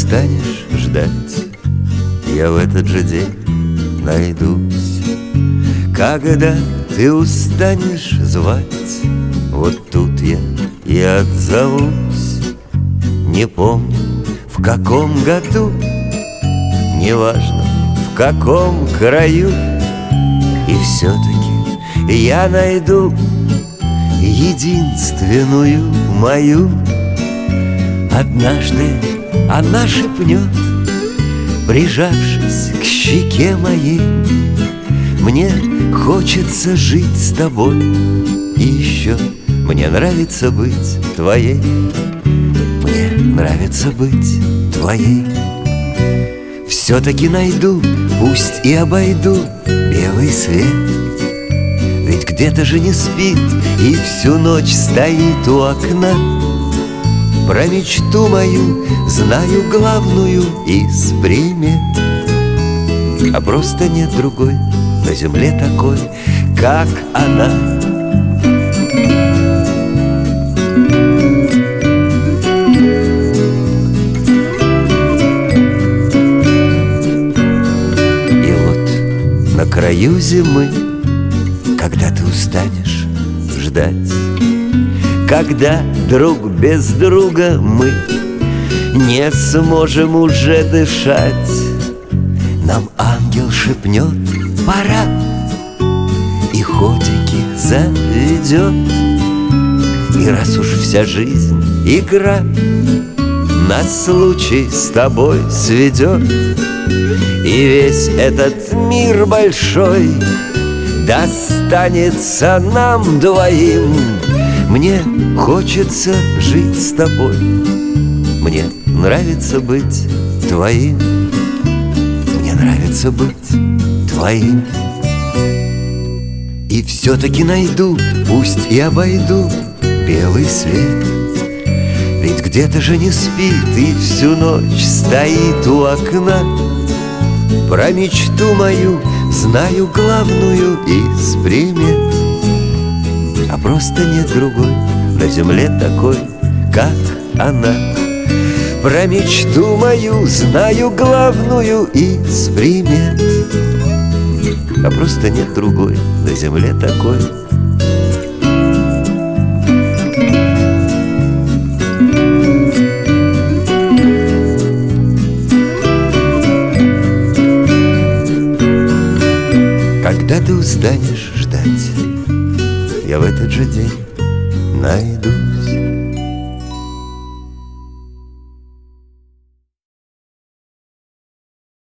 устанешь ждать, я в этот же день найдусь. Когда ты устанешь звать, вот тут я и отзовусь. Не помню, в каком году, неважно, в каком краю, и все-таки я найду единственную мою. Однажды она шепнет, прижавшись к щеке моей: мне хочется жить с тобой, и еще мне нравится быть твоей. Мне нравится быть твоей. Все-таки найду, пусть и обойду белый свет, ведь где-то же не спит и всю ночь стоит у окна. Про мечту мою знаю главную из примет, а просто нет другой на земле такой, как она. И вот на краю зимы, когда ты устанешь ждать, когда друг без друга мы не сможем уже дышать, нам ангел шепнет: пора, и ходики заведет. И раз уж вся жизнь игра нас случай с тобой сведет, и весь этот мир большой достанется нам двоим, мне хочется жить с тобой, мне нравится быть твоим, мне нравится быть твоим. И все-таки найду, пусть и обойду белый свет, ведь где-то же не спит и всю ночь стоит у окна. Про мечту мою знаю главную из примет, а просто нет другой на земле такой, как она. Про мечту мою знаю главную из примет, а просто нет другой на земле такой. Когда ты устанешь ждать, я в этот же день найдусь.